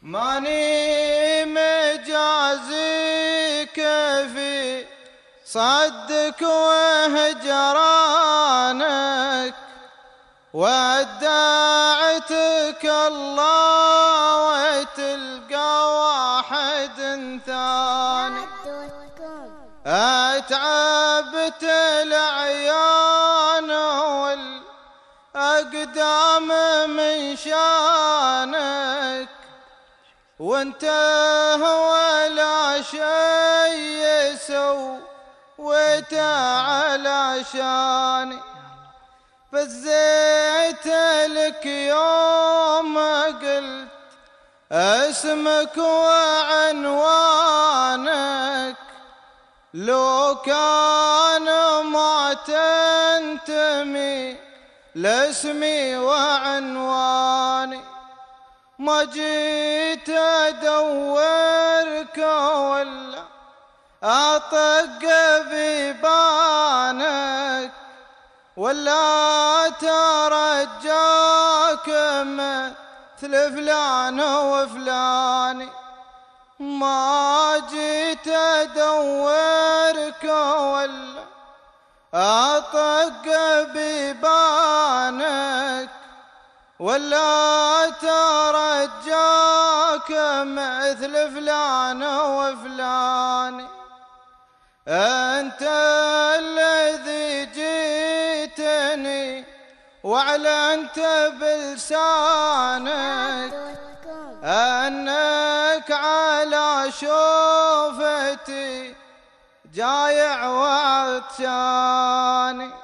ماني مجازي كيفي صدك وهجرانك، ودعتك الله وتلقى واحد ثاني. اتعبت العيان والاقدام من شانك، وانت ولا شي سويت علشاني. فزيت لك يوم قلت اسمك وعنوانك، لو كان ما تنتمي لاسمي وعنواني، ما جيت ادورك ولا اطق بيبانك، ولا ترجاك مثل فلان وفلاني. ما جيت ادورك ولا اطق بيبانك، ولا ترجاك مثل فلان وفلاني. انت الذي جيتني واعلنت بلسانك انك على شوفتي جايع وعطشاني.